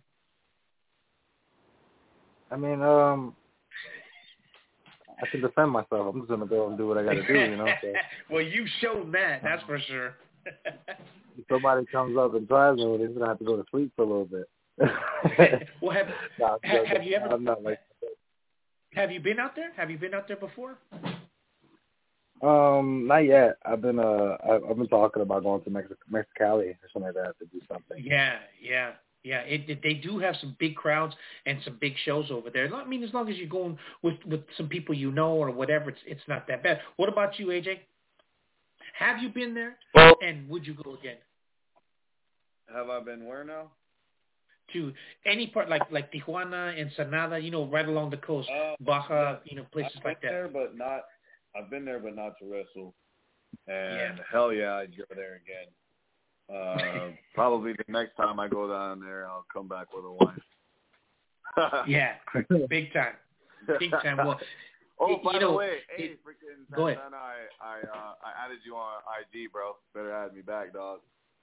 I mean, I can defend myself. I'm just going to go and do what I got to do, So. Well, you've shown that. That's for sure. If somebody comes up and tries me, they're going to have to go to sleep for a little bit. Well, have you ever? I'm not like that. Have you been out there? Have you been out there before? Not yet. I've been talking about going to Mexicali or something like that to do something. Yeah. They do have some big crowds and some big shows over there. I mean, as long as you're going with some people or whatever, it's not that bad. What about you, AJ? Have you been there? And would you go again? Have I been where now? To any part like Tijuana, Ensenada, right along the coast, Baja, places like that. I've been there, but not to wrestle. And hell yeah, I'd go there again. Probably the next time I go down there, I'll come back with a wife. Yeah, big time. Well, by the way, hey, freaking go ahead. I added you on IG, bro. Better add me back, dog.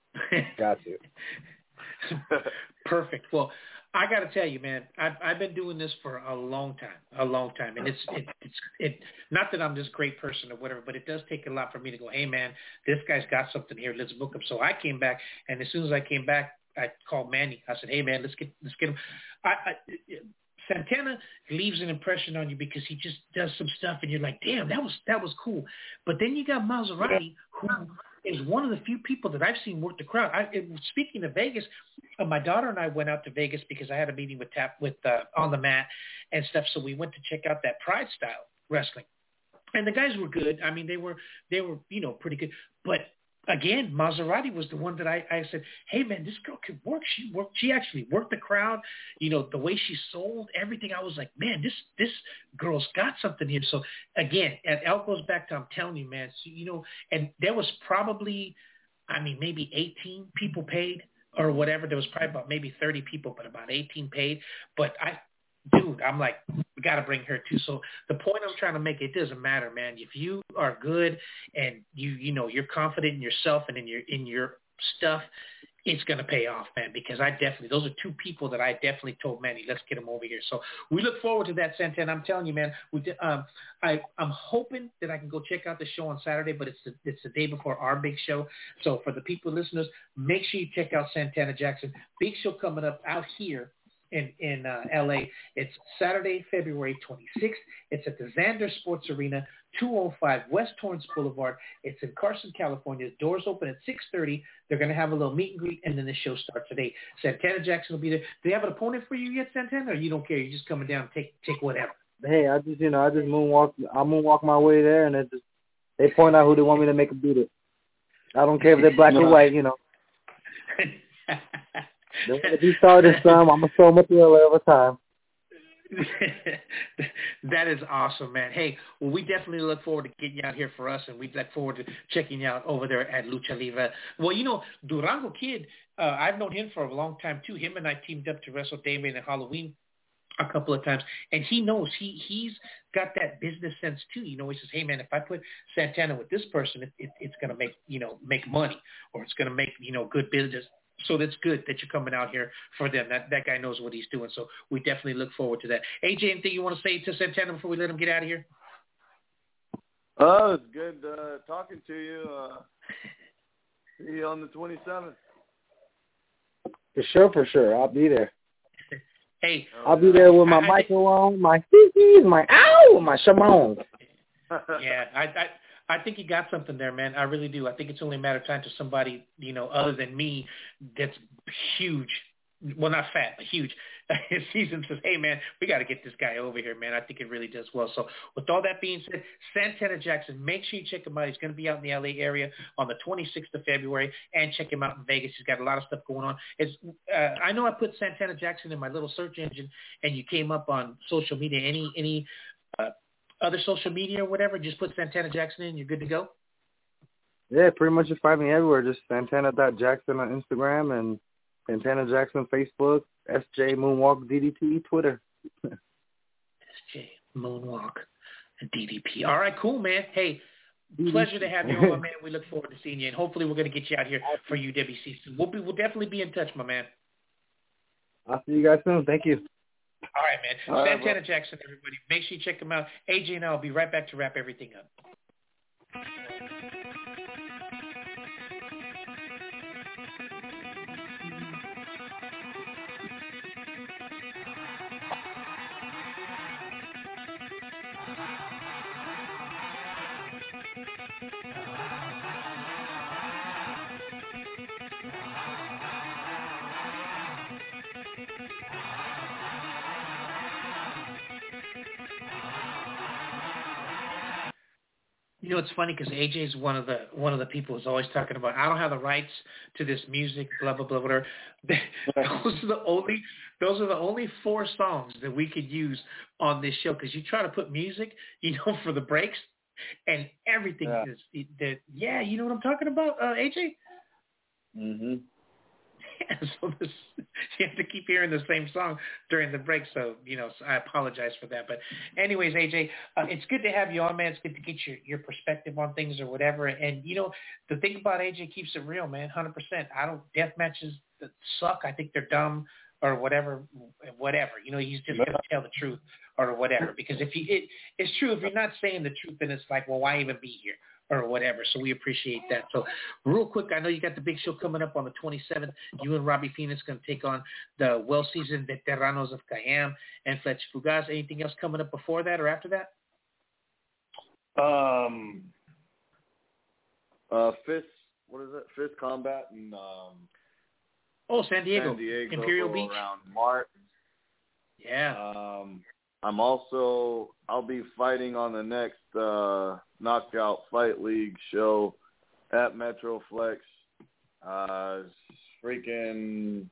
Got you. Perfect. Well, I got to tell you, man, I've been doing this for a long time, and it's not that I'm this great person or whatever, but it does take a lot for me to go, hey, man, this guy's got something here, let's book him. So I came back, and as soon as I came back, I called Manny. I said, hey, man, let's get him. Santana leaves an impression on you because he just does some stuff, and you're like, damn, that was cool. But then you got Maserati, who is one of the few people that I've seen work the crowd. Speaking of Vegas, my daughter and I went out to Vegas because I had a meeting with On the Mat and stuff. So we went to check out that Pride style wrestling, and the guys were good. I mean, they were pretty good. But again, Maserati was the one that I said, hey man, this girl can work. She actually worked the crowd. The way she sold everything. I was like, man, this girl's got something here. So again, it all goes back to, I'm telling you, man. So, and there was probably, maybe 18 people paid or whatever. There was probably about maybe 30 people, but about 18 paid. But I'm like, we got to bring her too. So the point I'm trying to make, it doesn't matter, man. If you are good and you're confident in yourself and in your stuff, it's going to pay off, man, because those are two people that I definitely told Manny, let's get them over here. So we look forward to that, Santana. I'm telling you, man, I'm hoping that I can go check out the show on Saturday, but it's the day before our big show. So for the people listeners, make sure you check out Santana Jackson. Big show coming up out here in L.A. It's Saturday, February 26th. It's at the Xander Sports Arena, 205 West Torrance Boulevard. It's in Carson, California. Doors open at 6:30. They're going to have a little meet and greet, and then the show starts today. Santana Jackson will be there. Do they have an opponent for you yet, Santana, or you don't care? You're just coming down and take whatever? Hey, I just moonwalk. I moonwalk my way there, and they point out who they want me to make them beat it. I don't care if they're black or white, If you started some, I'm going to show them a thriller every time. That is awesome, man. Hey, well, we definitely look forward to getting you out here for us, and we look forward to checking you out over there at Lucha Libre. Well, Durango Kid, I've known him for a long time, too. Him and I teamed up to wrestle Damien at Halloween a couple of times, and he knows he's got that business sense, too. He says, hey, man, if I put Santana with this person, it's going to make money, or it's going to make, good business. So that's good that you're coming out here for them. That guy knows what he's doing. So we definitely look forward to that. AJ, anything you want to say to Santana before we let him get out of here? Oh, it's good talking to you. See you on the 27th. For sure. I'll be there. Hey, I'll be there with my Michael on, my hee-hees, my ow, my Shimon. Yeah, I think you got something there, man. I really do. I think it's only a matter of time to somebody, other than me, that's huge. Well, not fat, but huge. Sees him, says, hey, man, we got to get this guy over here, man. I think it really does well. So with all that being said, Santana Jackson, make sure you check him out. He's going to be out in the L.A. area on the 26th of February, and check him out in Vegas. He's got a lot of stuff going on. I know I put Santana Jackson in my little search engine, and you came up on social media. Any other social media or whatever, just put Santana Jackson in, you're good to go? Yeah, pretty much just find me everywhere. Just Santana.Jackson on Instagram and Santana Jackson Facebook, SJ Moonwalk DDP Twitter. SJ Moonwalk DDP. All right, cool, man. Hey, pleasure to have you on, my man. We look forward to seeing you, and hopefully we're going to get you out here for UWC. We'll definitely be in touch, my man. I'll see you guys soon. Thank you. All right, man. Santana Jackson, everybody. Make sure you check him out. AJ and I will be right back to wrap everything up. It's funny because AJ is one of the people who's always talking about, I don't have the rights to this music, blah blah blah, whatever. Those are the only 4 songs that we could use on this show, because you try to put music, for the breaks, and everything is you know what I'm talking about, AJ? Mhm. Yeah, so have to keep hearing the same song during the break, so I apologize for that. But anyways, AJ, it's good to have you on, man. It's good to get your perspective on things or whatever. And the thing about AJ keeps it real, man. 100%. Death matches that suck. I think they're dumb or whatever. He's just going to tell the truth or whatever. Because it's true. If you're not saying the truth, then it's like, well, why even be here? Or whatever. So we appreciate that. So real quick, I know you got the big show coming up on the 27th. You and Robbie Phoenix going to take on the well-seasoned veteranos of Cayam and Fletcher Fugaz. Anything else coming up before that or after that? Fist Combat in San Diego. Imperial Beach. Around March. Yeah. I'll be fighting on the next Knockout Fight League show at Metroflex. It's going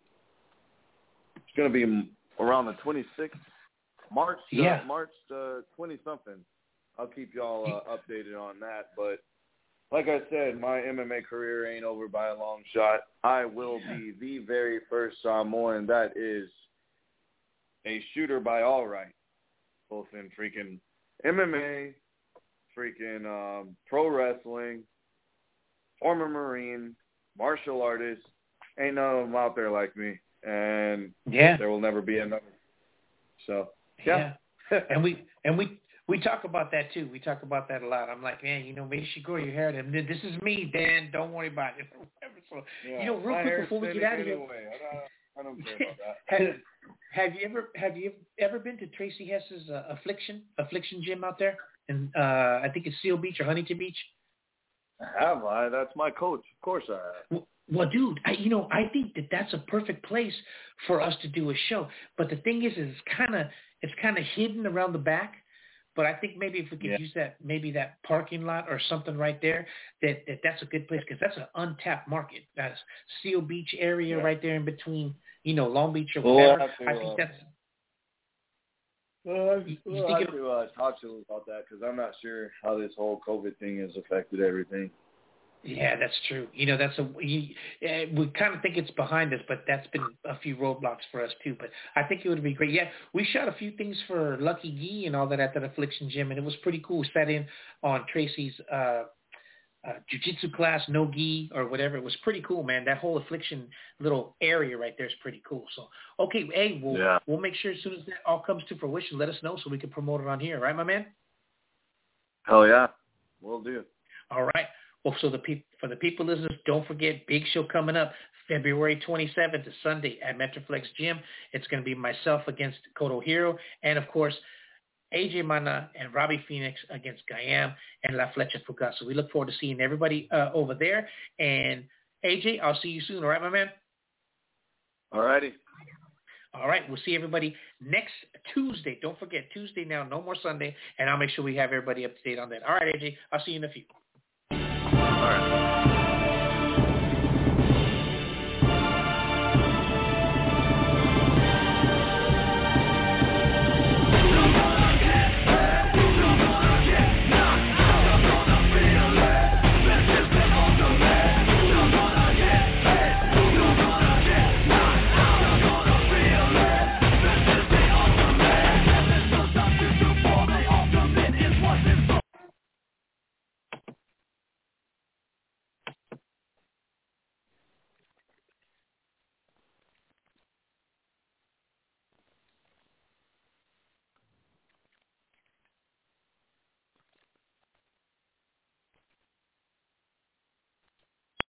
to be around the 26th, March 20-something. I'll keep y'all updated on that. But like I said, my MMA career ain't over by a long shot. I will be the very first Samoan that is a shooter by all right. Both in freaking MMA, freaking pro wrestling, former Marine, martial artist. Ain't none of them out there like me. And there will never be another. So, yeah. And we talk about that, too. We talk about that a lot. I'm like, man, make sure you grow your hair. This is me, Dan. Don't worry about it. So, real quick before we get out of here. I don't care about that. Have you ever been to Tracy Hess's Affliction gym out there? And I think it's Seal Beach or Huntington Beach. Have I? That's my coach. Of course I have. Well, dude, I think that's a perfect place for us to do a show. But the thing is it's kind of hidden around the back. But I think maybe if we could use that parking lot or something right there, that's a good place because that's an untapped market. That's Seal Beach area right there in between, Long Beach or whatever. I think that's. We'll have to talk to him about that because I'm not sure how this whole COVID thing has affected everything. Yeah, that's true. We kind of think it's behind us, but that's been a few roadblocks for us too. But I think it would be great. Yeah, we shot a few things for Lucky Gee and all that at that Affliction gym, and it was pretty cool. We sat in on Tracy's jiu-jitsu class, no gi or whatever. It was pretty cool, man. That whole Affliction little area right there is pretty cool. So, okay, hey, we'll make sure as soon as that all comes to fruition, let us know so we can promote it on here. Right, my man? Hell yeah. Will do. All right. Well, so for the people listeners, don't forget, big show coming up February 27th, to Sunday at Metroflex Gym. It's going to be myself against Koto Hiro, and of course, AJ Mana and Robbie Phoenix against Cayam and La Flecha Fugaz. So we look forward to seeing everybody over there. And AJ, I'll see you soon. All right, my man? All righty. All right. We'll see everybody next Tuesday. Don't forget, Tuesday now, no more Sunday. And I'll make sure we have everybody up to date on that. All right, AJ, I'll see you in a few. All right.